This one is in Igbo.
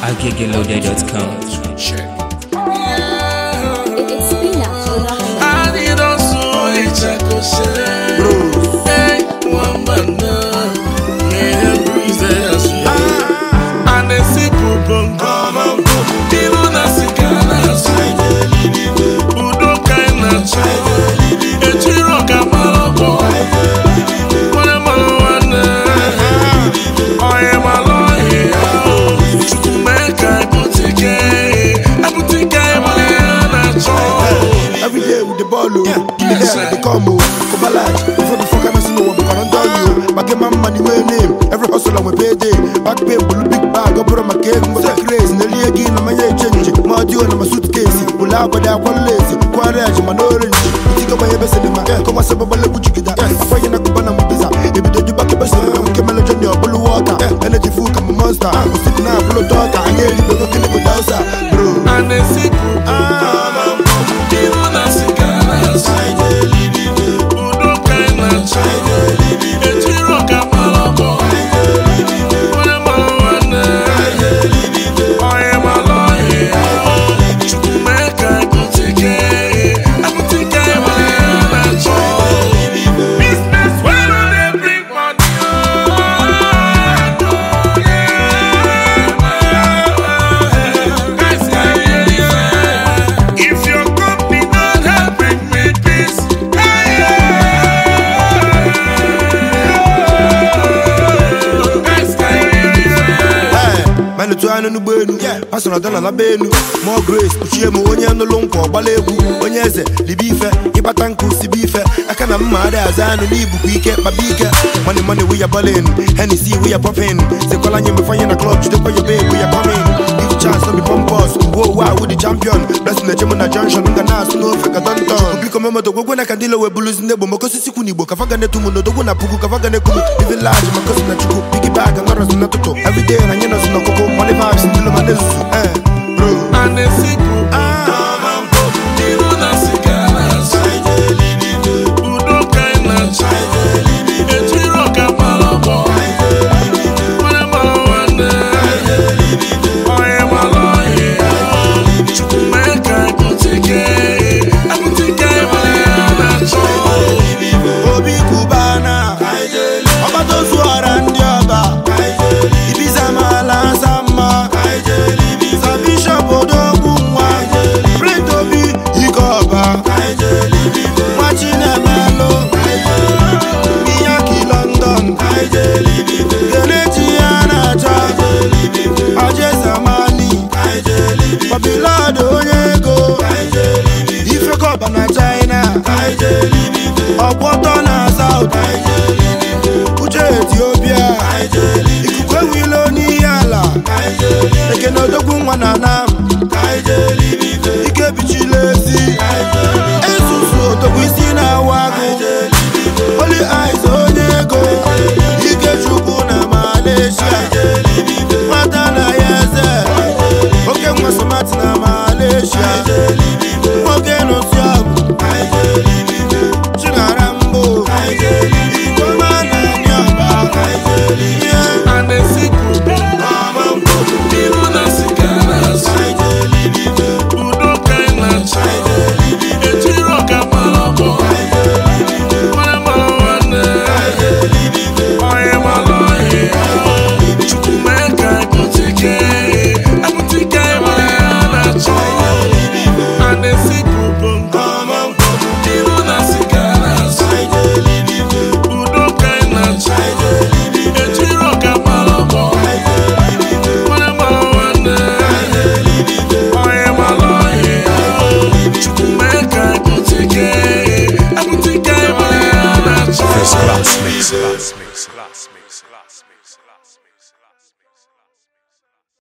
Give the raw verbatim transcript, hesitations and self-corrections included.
agege loaded dot com. It's Spina Production. I need also a check of shit. Hey, one banda, me breeze as you are. And a simple bunga, even a cigana, Udo kind of child, a chiro camaro boy. What am I one? I am a lawyer. To make a boutique, a boutique, every day with the ball, give me that, they come, come alive. Before the fuck I see no one, because I'm done you. Back in my money, my name, every hustle on my payday. Back pay, blue big bag, up on my cake, was a crazy. Nelly again, I'm a change. My deal, I'm a suitcase. Pull out, but I want lazy. Quarage, my orange. You think about your best in my hair, come on, some of the good you get that. I find a cabana with pizza. If you do back, best of them, come on, your blue water. Energy food, I'm a monster. I'm sitting out, blue daughter. I get it, but I'm with Elsa, bro. And they see, even a cigana, Udo kind of child, a chiro camaro boy. What am I one? I am a lawyer. To make a boutique, a boutique, I want to business when they bring money. If your company don't help bring me peace, Man, to an ubenu, personal done on a benu, more grace, Puchiemo, Onian no long for Balebu, Onyeze, Libife, Ipatanku, Sibife, I can't mad as I know Libu, we get my beaker, money, money, we are balling, Hennessy, we are popping, the Colanya, we find a club, to put your baby, we are coming, give a chance to be pompous, whoa, wow, with the champion, blessing the Gemini Junction, and the Nas, no, for a Danton, become a mother, when I can deal with Bulus in the Bomokosi Kunibo, Kafagane Tumuno, the one I Puku, Kafagane Kumu, even large, my cousin, that you go, piggyback, and others not to talk, every day, and I know, no cocoa, money vibes, and my news, eh, bro, and they see, even a cigana, Udo kind of child, a chiro camaro boy. What am I one? I am a lawyer. To make a boutique, a boutique, I want to Obi Kubana, Obato Suara and Yoba, Ibiza Mala Sama, Sabisha Bodoguma, Bretobi, Ikoba, Machina Melo, Miyaki London, Genetiana, Ajesa Mani, Babilado Yego, Ifekoba na China, Obotona South, Uche Ethiopia, Ikukwe Wilo Niyala, Ekenodogun Wananam, Ike Bichilesi, Esusu Otogwisi na Wago, Holy Eyes Onyego, Ike Chukwu na Malaysia, Matana Yeze, Oke Mwasamati na Malaysia, Oke Nosiabu, Chinarambo, Ikoma na Nyamba, and they see, even a cigana, Udo kind of child, a chiro camaro boy. What am I one? I am a lawyer. To make a boutique, a boutique, I want to and they see, even a cigana, Udo kind of child, a chiro camaro boy. What am I one? I am a lawyer. To make a boutique, a boutique, I want to First class mix.